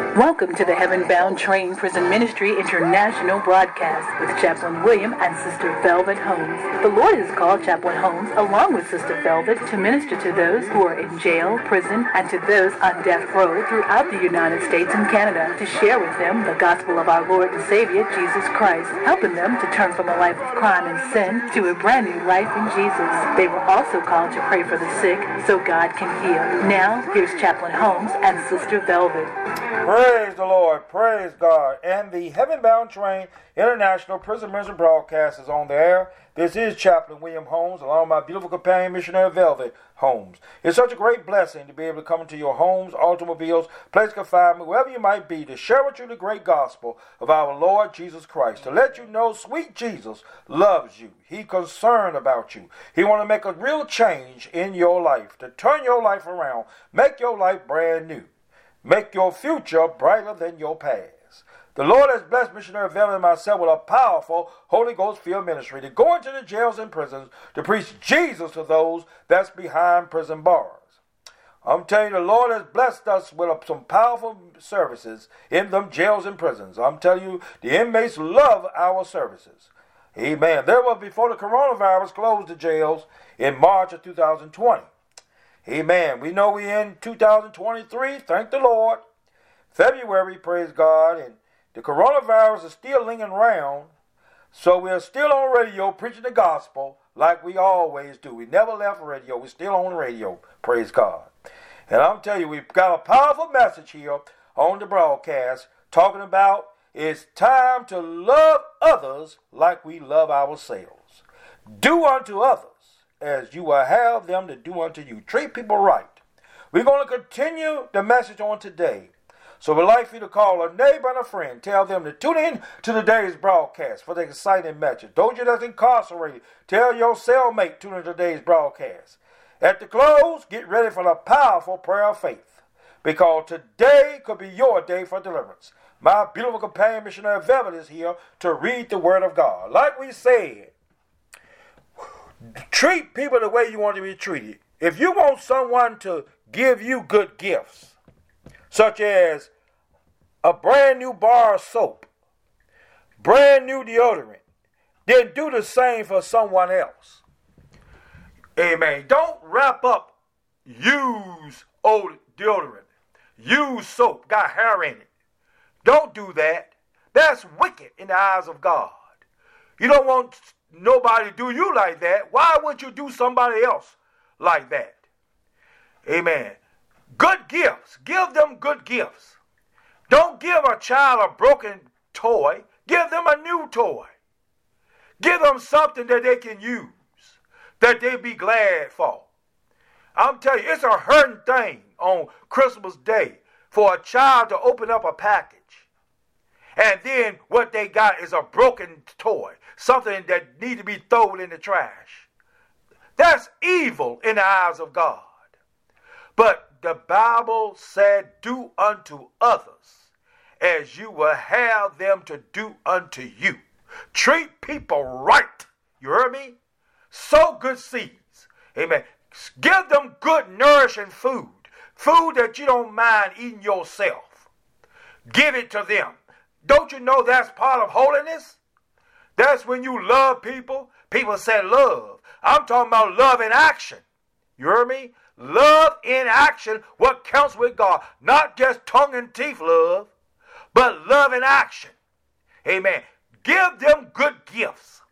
Welcome to the Heaven Bound Train Prison Ministry International broadcast with Chaplain William and Sister Velvet Holmes. The Lord has called Chaplain Holmes along with Sister Velvet to minister to those who are in jail, prison, and to those on death row throughout the United States and Canada to share with them the gospel of our Lord and Savior, Jesus Christ, helping them to turn from a life of crime and sin to a brand new life in Jesus. They were also called to pray for the sick so God can heal. Now, here's Chaplain Holmes and Sister Velvet. Praise the Lord, praise God. And the Heaven Bound Train International Prison Ministry broadcast is on the air. This is Chaplain William Holmes, along with my beautiful companion, Missionary Velvet Holmes. It's such a great blessing to be able to come into your homes, automobiles, place of confinement, wherever you might be, to share with you the great gospel of our Lord Jesus Christ, to let you know sweet Jesus loves you. He's concerned about you. He wants to make a real change in your life, to turn your life around, make your life brand new. Make your future brighter than your past. The Lord has blessed Missionary Velvet and myself with a powerful Holy Ghost-filled ministry to go into the jails and prisons to preach Jesus to those that's behind prison bars. I'm telling you, the Lord has blessed us with some powerful services in them jails and prisons. I'm telling you, the inmates love our services. Amen. There was before the coronavirus closed the jails in March of 2020. Amen. We know we're in 2023. Thank the Lord. February, praise God. And the coronavirus is still lingering around. So we're still on radio preaching the gospel like we always do. We never left radio. We're still on radio. Praise God. And I'm telling you, we've got a powerful message here on the broadcast talking about it's time to love others like we love ourselves. Do unto others as you will have them to do unto you. Treat people right. We're going to continue the message on today. So we'd like for you to call a neighbor and a friend. Tell them to tune in to today's broadcast for the exciting message. Those of you that's incarcerated, tell your cellmate to tune in to today's broadcast. At the close, get ready for the powerful prayer of faith, because today could be your day for deliverance. My beautiful companion, Missionary Velvet, is here to read the Word of God. Like we said, treat people the way you want to be treated. If you want someone to give you good gifts, such as a brand new bar of soap, brand new deodorant, then do the same for someone else. Amen. Don't wrap up used old deodorant, used soap, got hair in it. Don't do that. That's wicked in the eyes of God. You don't want nobody do you like that. Why would you do somebody else like that? Amen. Good gifts. Give them good gifts. Don't give a child a broken toy. Give them a new toy. Give them something that they can use, that they be glad for. I'm telling you, it's a hurting thing on Christmas Day for a child to open up a package, and then what they got is a broken toy, something that need to be thrown in the trash. That's evil in the eyes of God. But the Bible said, do unto others as you will have them to do unto you. Treat people right. You heard me? Sow good seeds. Amen. Give them good nourishing food. Food that you don't mind eating yourself. Give it to them. Don't you know that's part of holiness? That's when you love people. People say love. I'm talking about love in action. You heard me? Love in action, what counts with God. Not just tongue and teeth love, but love in action. Amen. Give them good gifts.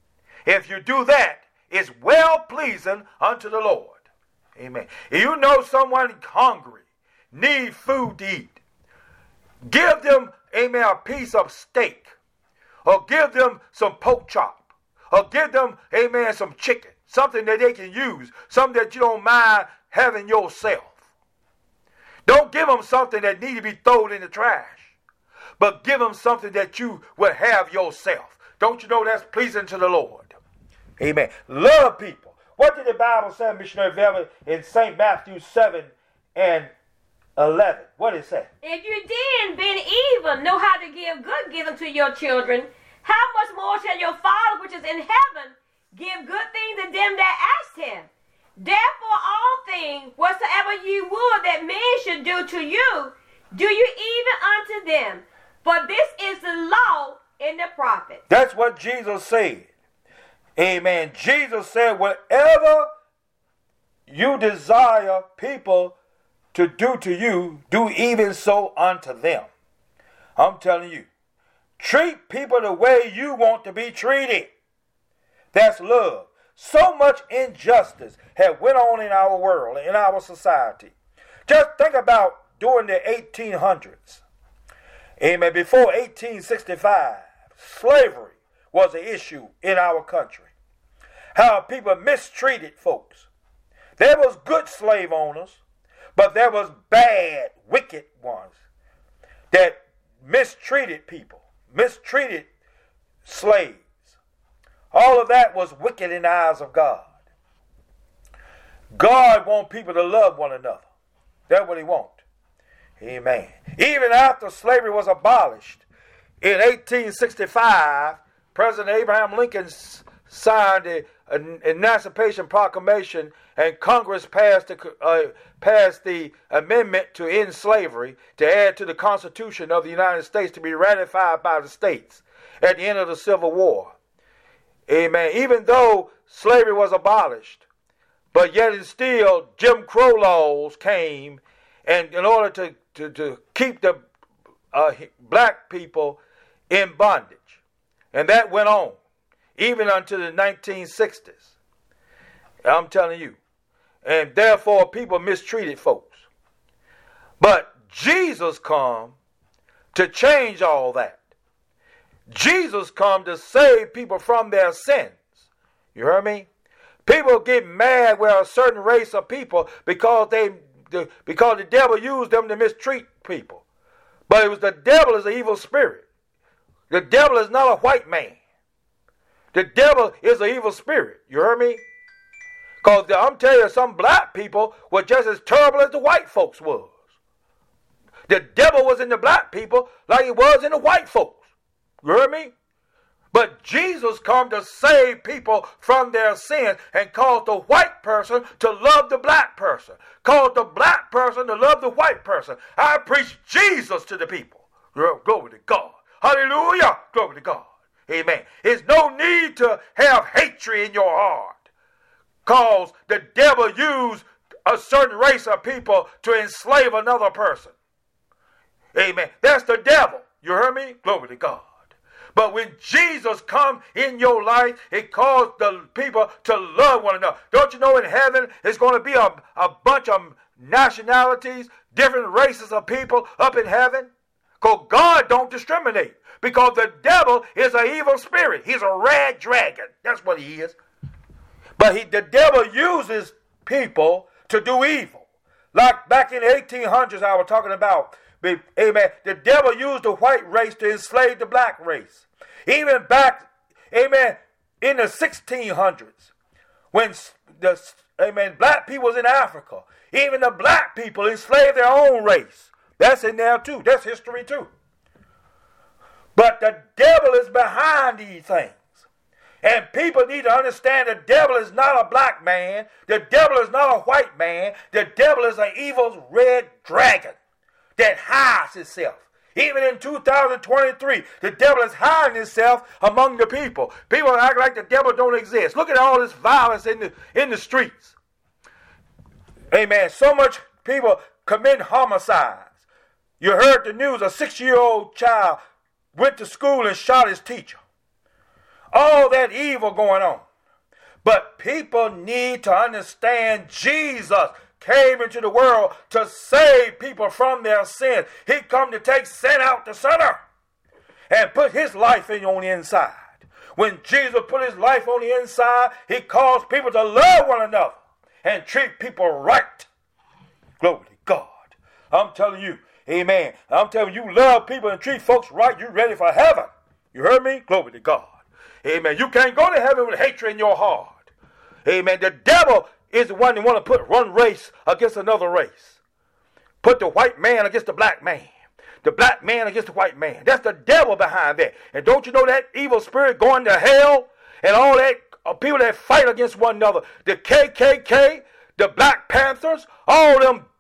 If you do that, it's well-pleasing unto the Lord. Amen. If you know someone hungry, need food to eat, give them, amen, a piece of steak, or give them some pork chop, or give them, amen, some chicken, something that they can use, something that you don't mind having yourself. Don't give them something that need to be thrown in the trash, but give them something that you will have yourself. Don't you know that's pleasing to the Lord? Amen. Love people. What did the Bible say, Missionary Velvet, in St. Matthew 7 and 11? What did it say? If you then, being evil, know how to give good gifts unto your children, how much more shall your Father which is in heaven give good things to them that ask him? Therefore all things, whatsoever you would that men should do to you, Do you even unto them? For this is the law and the prophets. That's what Jesus said. Amen. Jesus said, whatever you desire people to do to you, do even so unto them. I'm telling you, treat people the way you want to be treated. That's love. So much injustice has went on in our world, in our society. Just think about during the 1800s. Amen. Before 1865, slavery was an issue in our country. How people mistreated folks. There was good slave owners, but there was bad, wicked ones that mistreated people, mistreated slaves. All of that was wicked in the eyes of God. God wants people to love one another. That's what he wants. Amen. Even after slavery was abolished in 1865, President Abraham Lincoln signed the Emancipation Proclamation, and Congress passed the amendment to end slavery to add to the Constitution of the United States to be ratified by the states at the end of the Civil War. Amen. Even though slavery was abolished, but yet and still Jim Crow laws came, and in order to keep the black people in bondage. And that went on even until the 1960s. I'm telling you. And therefore people mistreated folks. But Jesus come to change all that. Jesus come to save people from their sins. You heard me? People get mad with a certain race of people because the devil used them to mistreat people. But it was the devil is an evil spirit. The devil is not a white man. The devil is an evil spirit. You heard me? Because I'm telling you, some black people were just as terrible as the white folks was. The devil was in the black people like he was in the white folks. You heard me? But Jesus come to save people from their sins and cause the white person to love the black person. Cause the black person to love the white person. I preach Jesus to the people. Glory to God. Hallelujah. Glory to God. Amen. There's no need to have hatred in your heart. Cause the devil used a certain race of people to enslave another person. Amen. That's the devil. You heard me? Glory to God. But when Jesus comes in your life, it calls the people to love one another. Don't you know in heaven it's going to be a bunch of nationalities, different races of people up in heaven? Because God don't discriminate. Because the devil is an evil spirit. He's a red dragon. That's what he is. But the devil uses people to do evil. Like back in the 1800s I was talking about. Amen. The devil used the white race to enslave the black race. Even back, amen, in the 1600s, when black people was in Africa, even the black people enslaved their own race. That's in there too. That's history too. But the devil is behind these things. And people need to understand the devil is not a black man. The devil is not a white man. The devil is an evil red dragon that hides itself. Even in 2023, the devil is hiding himself among the people. People act like the devil don't exist. Look at all this violence in the streets. Amen. So much people commit homicides. You heard the news, a 6-year-old child went to school and shot his teacher. All that evil going on. But people need to understand Jesus came into the world to save people from their sin. He come to take sin out the sinner and put his life on the inside. When Jesus put his life on the inside, he caused people to love one another and treat people right. Glory to God. I'm telling you, amen. I'm telling you, love people and treat folks right, you're ready for heaven. You heard me? Glory to God. Amen. You can't go to heaven with hatred in your heart. Amen. The devil is the one that want to put one race against another race. Put the white man against the black man. The black man against the white man. That's the devil behind that. And don't you know that evil spirit going to hell? And all that people that fight against one another. The KKK, the Black Panthers, all them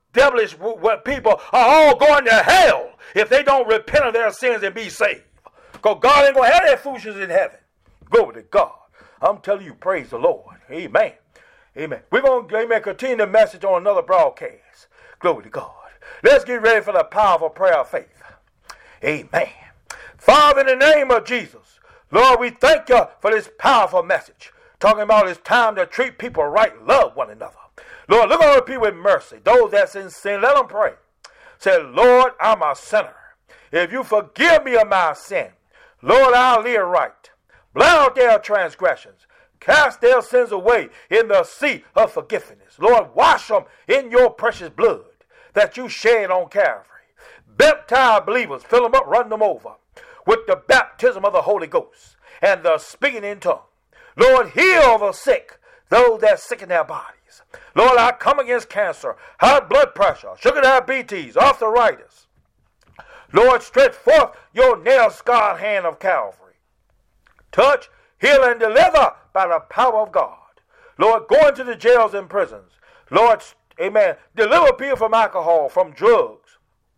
devilish people are all going to hell if they don't repent of their sins and be saved. Because God ain't going to have that foolishness in heaven. Glory to God. I'm telling you, praise the Lord. Amen. Amen. We're going to continue the message on another broadcast. Glory to God. Let's get ready for the powerful prayer of faith. Amen. Father, in the name of Jesus, Lord, we thank you for this powerful message. Talking about it's time to treat people right, love one another. Lord, look on the people with mercy. Those that's in sin, let them pray. Say, Lord, I'm a sinner. If you forgive me of my sin, Lord, I'll live right. Blot out their transgressions. Cast their sins away in the sea of forgiveness. Lord, wash them in your precious blood that you shed on Calvary. Baptize believers, fill them up, run them over with the baptism of the Holy Ghost and the speaking in tongues. Lord, heal the sick, those that sick in their bodies. Lord, I come against cancer, high blood pressure, sugar diabetes, arthritis. Lord, stretch forth your nail-scarred hand of Calvary. Touch, heal, and deliver by the power of God. Lord, go into the jails and prisons. Lord, amen, deliver people from alcohol, from drugs.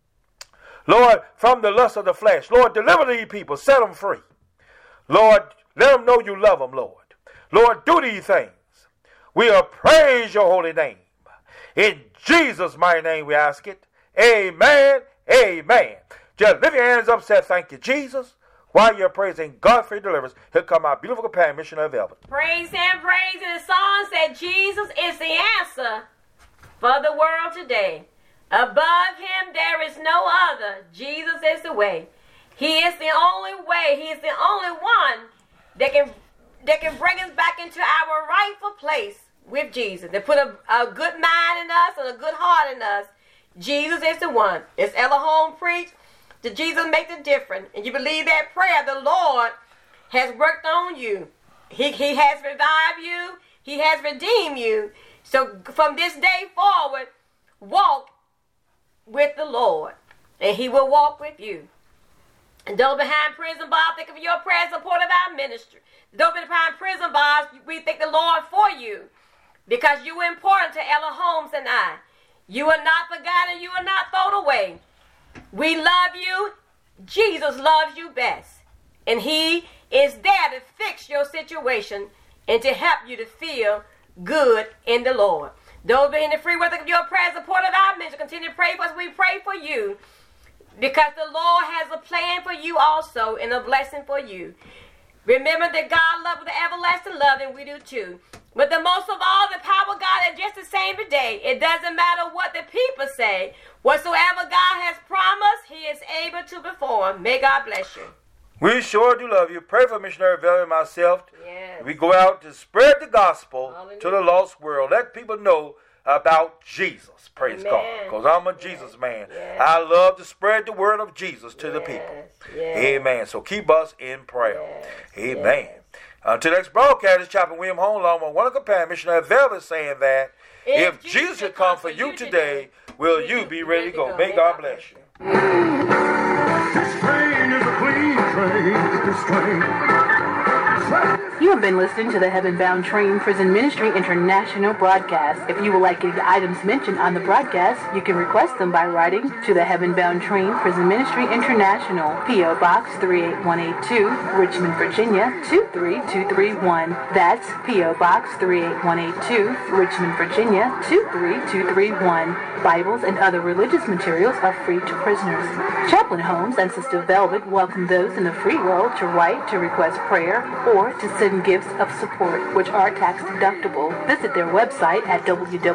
Lord, from the lust of the flesh. Lord, deliver these people, set them free. Lord, let them know you love them, Lord. Lord, do these things. We'll praise your holy name. In Jesus' mighty name we ask it. Amen. Amen. Just lift your hands up, say thank you, Jesus. While you're praising God for your deliverance, here come our beautiful companion, Missionary Velvet. Praise him, praise him. The song said Jesus is the answer for the world today. Above him there is no other. Jesus is the way. He is the only way. He is the only one that can bring us back into our rightful place with Jesus. They put a good mind in us and a good heart in us. Jesus is the one. As Ella Holmes preached, did Jesus make the difference? And you believe that prayer, the Lord has worked on you. He has revived you. He has redeemed you. So from this day forward, walk with the Lord, and he will walk with you. And don't behind prison bars think of your prayer support of our ministry. Don't be behind prison bars. We thank the Lord for you because you were important to Ella Holmes and I. You are not forgotten. You are not thrown away. We love you. Jesus loves you best. And he is there to fix your situation and to help you to feel good in the Lord. Those be in the free work of your prayer support of our ministry. Continue to pray for us. We pray for you because the Lord has a plan for you also and a blessing for you. Remember that God loves with the everlasting love, and we do too. But the most of all, the power of God is just the same today. It doesn't matter what the people say. Whatsoever God has promised, he is able to perform. May God bless you. We sure do love you. Pray for Missionary Velvet and myself. Yes. We go out to spread the gospel Hallelujah. to the lost world. Let people know about Jesus. Praise Amen. God. Because I'm a Jesus man. Yes. I love to spread the word of Jesus to the people. Yes. Amen. So keep us in prayer. Yes. Amen. Until next broadcast, is Chaplain William Holmes, along with one companion, Missionary Velvet, saying that if Jesus should come for you today, will you be ready to go? May God bless you. This train is a clean train. This train. You have been listening to the Heaven Bound Train Prison Ministry International broadcast. If you would like any items mentioned on the broadcast, you can request them by writing to the Heaven Bound Train Prison Ministry International, P.O. Box 38182, Richmond, Virginia 23231. That's P.O. Box 38182, Richmond, Virginia 23231. Bibles and other religious materials are free to prisoners. Chaplain Holmes and Sister Velvet welcome those in the free world to write to request prayer or to send gifts of support, which are tax deductible. Visit their website at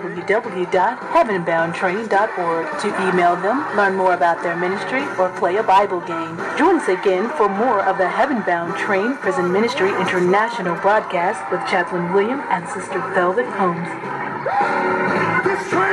www.heavenboundtrain.org to email them, learn more about their ministry, or play a Bible game. Join us again for more of the Heaven Bound Train Prison Ministry International broadcast with Chaplain William and Sister Velvet Holmes. This train